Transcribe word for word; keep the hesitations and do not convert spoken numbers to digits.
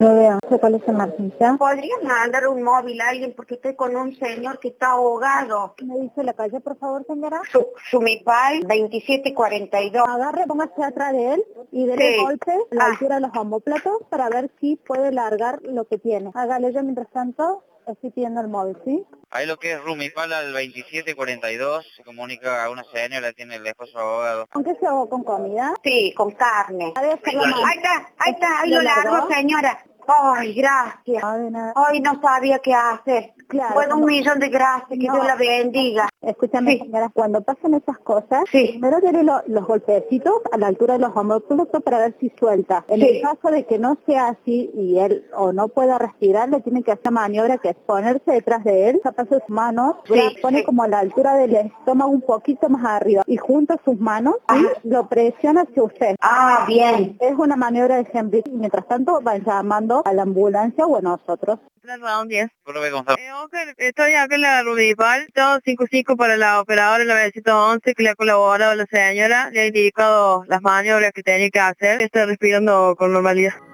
No veo, no sé cuál es la emergencia. ¿Podrías mandar un móvil a alguien porque estoy con un señor que está ahogado? ¿Me dice la calle, por favor, señora? Su, Sumipal veintisiete cuarenta y dos. Agarre, póngase atrás de él y dele Sí. golpe a la Ah. altura de los omóplatos para ver si puede largar lo que tiene. Hágale yo mientras tanto, estoy pidiendo el móvil, ¿sí? Ahí lo que es Rumipal al veintisiete cuarenta y dos, se comunica a una señora, tiene el esposo abogado. ¿Con qué se ahogó? ¿Con comida? Sí, con carne. Ha de hacer la mano. Ahí está, ahí está, ahí ¿Lo lo largo, largó? señora. Ay, gracias. No, de nada. Ay, no sabía qué hacer. Claro, Bueno, un como- millón de gracias, que No. Dios la bendiga. Escúchame, Sí. señora, cuando pasen esas cosas, Sí. primero dele lo- los golpecitos a la altura de los omóplatos para ver si suelta. En Sí. el caso de que no sea así y él o no pueda respirar, le tiene que hacer maniobra que es ponerse detrás de él, taparse sus manos, Sí, la pone sí. como a la altura del estómago un poquito más arriba y junta sus manos y Ajá. lo presiona hacia usted. Ah, bien. Es una maniobra de ejemplo. Mientras tanto, van llamando a la ambulancia o a nosotros. Round diez. Pruebe con Gonzalo. Eh, Oscar, estoy acá en la Rumipal, todo cinco cinco para la operadora novecientos once que le ha colaborado la señora, le ha indicado las maniobras que tenía que hacer, está respirando con normalidad.